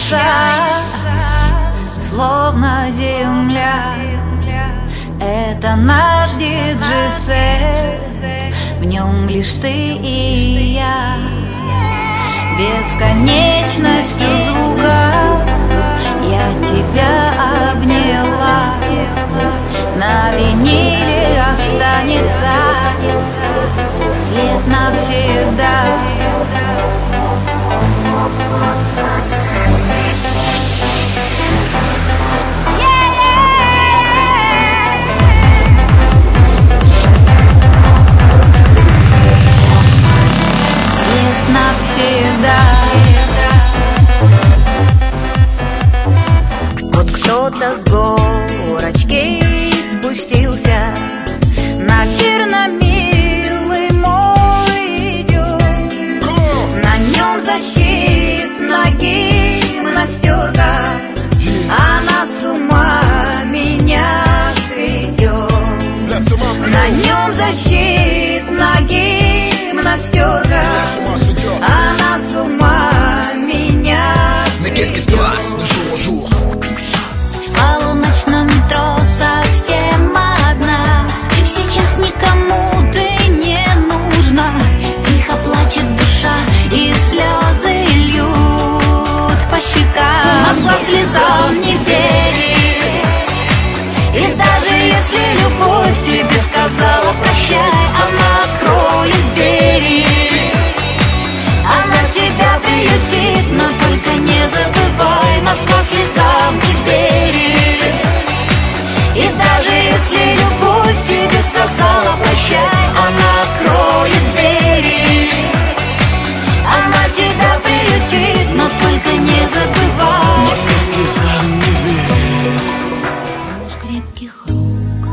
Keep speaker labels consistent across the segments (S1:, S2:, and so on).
S1: нежится, словно земля. Это наш диджей-сет, в нем лишь ты и я. Бесконечностью звука я тебя обняла. На виниле останется след навсегда. Навсегда. Вот кто-то с горочки спустился, наверно, милый мой идет. На нем защитная гимнастерка, она с ума меня сведет. На нем защитная гимнастерка, она с ума меня сведет. В полуночном метро совсем одна, сейчас никому ты не нужна. Тихо плачет душа и слезы льют по щекам. Москва слезам не верит, и даже если любовь тебе сказала прощай, она откроет двери. Она тебя приютит, но только не забывай, Москва слезам не верит. И даже если любовь тебе сказала прощай, она откроет двери. Она тебя приютит, но только не забывай,
S2: Москва слезам не верит.
S1: Ложь крепких рук,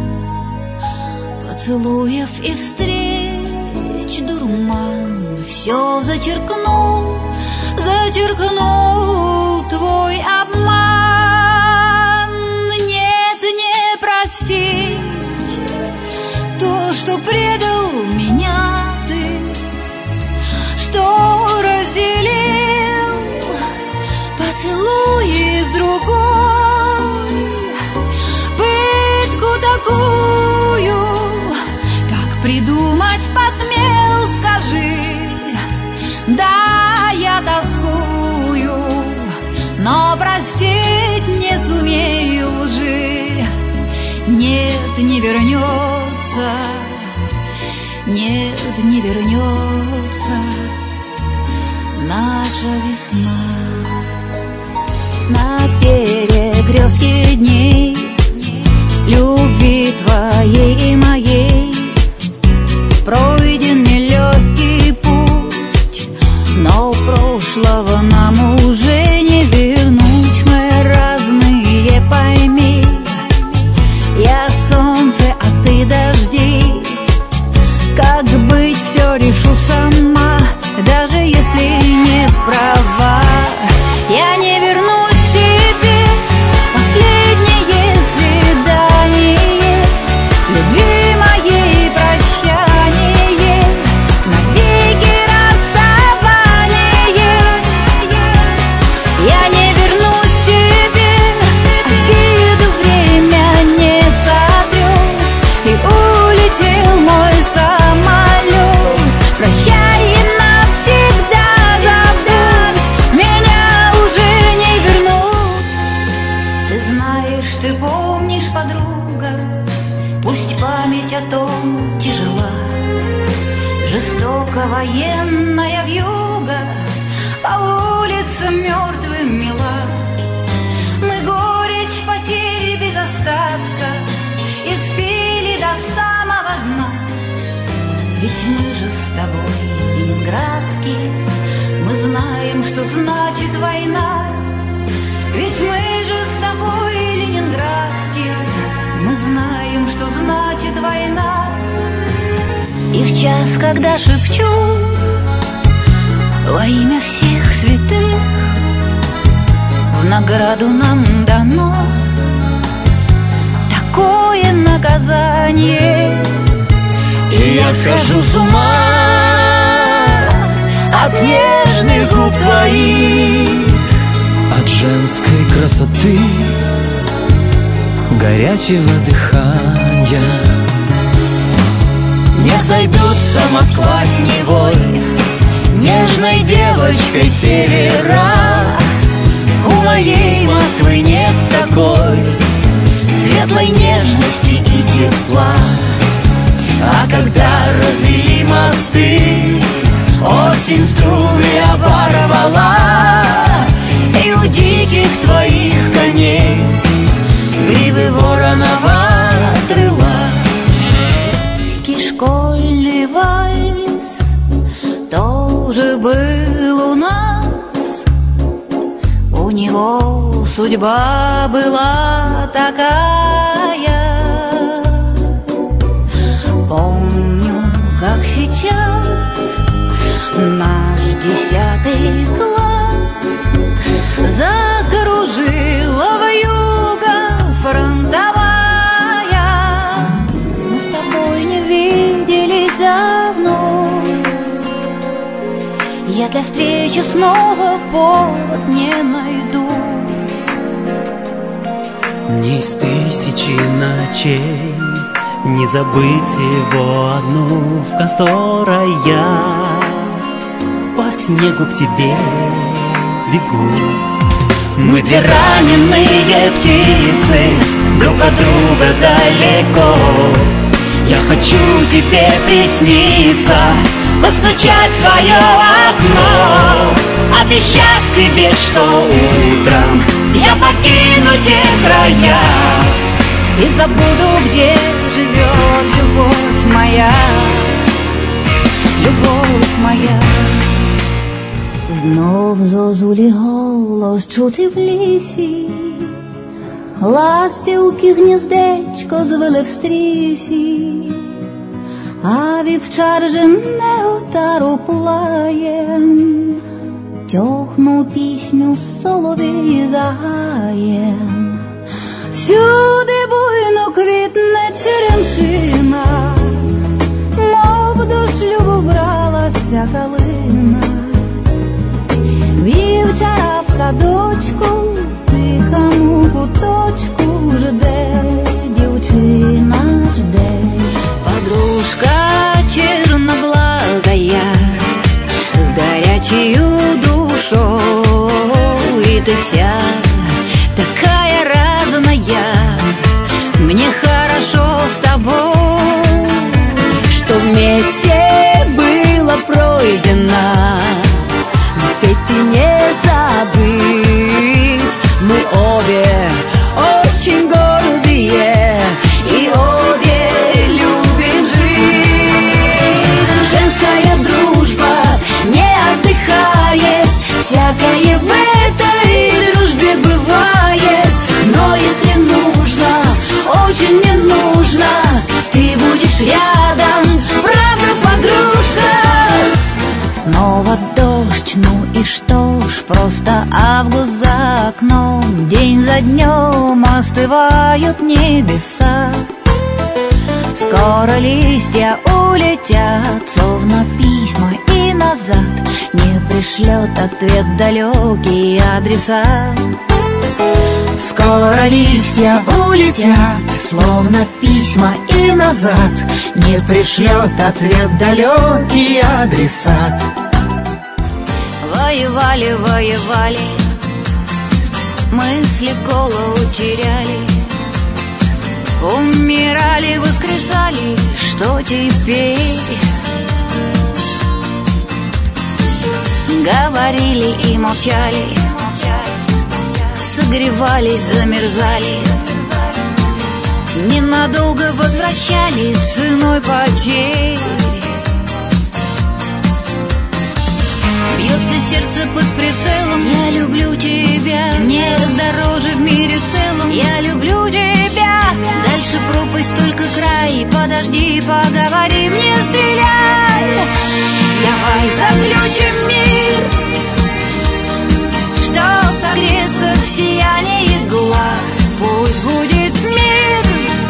S1: поцелуев и встреч дурман все зачеркнул, зачеркнул твой обман. Нет, не простить то, что предал меня ты, что разделил поцелуи с другой. Пытку такую, как придумать посмел, скажи. Да, я тоскую, но простить не сумею лжи. Нет, не вернется, нет, не вернется наша весна. На перекрестке дней любви твоей и моей пройден нелегкий путь, но прошлого нам уже не вернуть. Мы разные, пойми, я солнце, а ты дожди. Как быть, все решу сама, даже если не права. Я не вернусь к тебе, последнее свидание, любви моей прощание, навеки расставание. Я не вернусь к тебе, обиду время не сотрет, и улетел мой самолет. Прощай и навсегда забудь, меня уже не вернуть. Ты знаешь, ты помнишь, подруга, пусть память о том тяжела, жестоко военная вьюга по улицам мертвым мила. Мы горечь потерь без остатка испили до самого дна. Ведь мы же с тобой ленинградки, мы знаем, что значит война. Ведь мы же с тобой ленинградки, мы знаем, что значит война. И в час, когда шепчу во имя всех святых, в награду нам дано такое наказание.
S2: И я схожу с ума от нежных губ твоих, от женской красоты, горячего дыхания.
S1: Не сойдутся Москва с Невой, нежной девочкой севера. У моей Москвы нет такой светлой нежности и тепла. А когда развели мосты, осень струны оборвала, и у диких твоих коней гривы вороного крыла. Школьный вальс тоже был у нас. У него судьба была такая. Помню, как сейчас наш 10 класс закружила вьюга фронтовая. Мы с тобой не виделись давно. Я для встречи снова повод не найду.
S3: Не из тысячи ночей не забыть его одну, в которой я по снегу к тебе бегу.
S1: Мы две раненые птицы, друг от друга далеко. Я хочу тебе присниться, постучать в твое окно, обещать себе, что утром я покину те края и забуду, где живет любовь моя, любовь моя. Знов зозулі голос чути в лісі, ластівки гніздечко звили в стрісі, а вівчар жене отару плаєм, тьохну пісню соловій загаєм. Всюди буйно квітне черемшина, мов до шлюбу бралася калина. Вівчара в садочку, тихому куточку жде, дівчина жде. Подружка черноглазая, с горячею душой, и ты вся такая разная. Мне хорошо с тобой, что вместе было пройдено, не успеть и не забыть. Мы обе очень гордые и обе любим жить. Женская дружба не отдыхает, всякое в этой дружбе бывает. Но если нужно, очень не нужно, ты будешь рядом, правда, подружка? Снова дождь, ну и что ж, просто август за окном. День за днем остывают небеса. Скоро листья улетят, словно письма, и назад не пришлет ответ далекий адреса. Скоро листья улетят, словно письма, и назад не пришлет ответ далекий адресат. Воевали, воевали, мысли голову теряли, умирали, воскресали, что теперь? Говорили и молчали, согревались, замерзали, ненадолго возвращались ценой потерь. Бьется сердце под прицелом, я люблю тебя, нет дороже в мире целом, я люблю тебя. Дальше пропасть, только край, подожди, поговорим, не стреляй. Давай заключим мир, чтоб согреться в сиянии глаз. Пусть будет мир,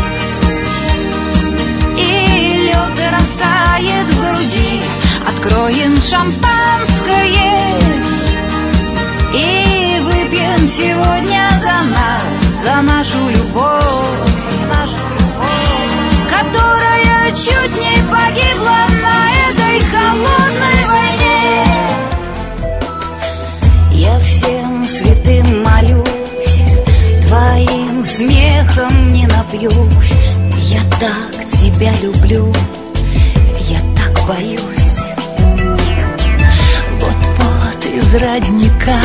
S1: и лед растает в груди. Откроем шампанское и выпьем выпьем сегодня за нас, за нашу любовь, которая чуть не погибла на этой холодной войне. Я всем святым молюсь, твоим смехом не напьюсь. Я так тебя люблю, я так боюсь. Вот-вот из родника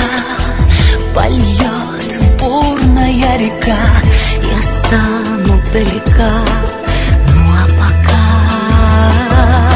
S1: польет бурная река. Я стану далека, ну а пока